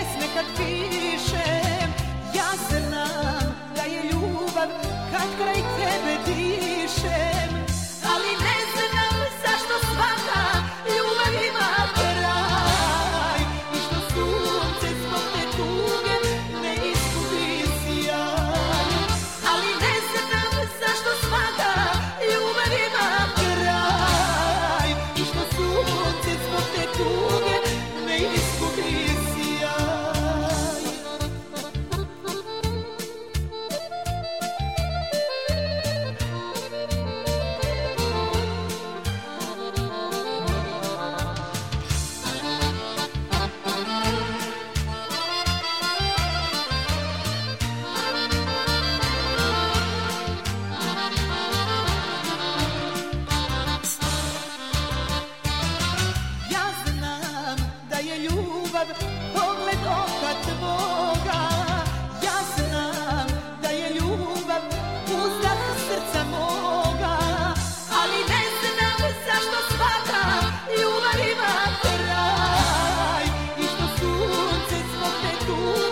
pjesme kad pišem, ja znam da je ljubav kad kraj tebe dišem. Ali ne znam zašto svaka ljubav ima kraj i što sunce zbog te tuge ne izgubi sjaj. Ali ne znam zašto svaka ljubav ima kraj i što sunce zbog te tuge ne izgubi sjaj. Ljubav, pogled oka tvoga, ja znam da je ljubav uzdah srca moga. Ali ne znam zašto svaka ljubav ima kraj i što sunce zbog te tuge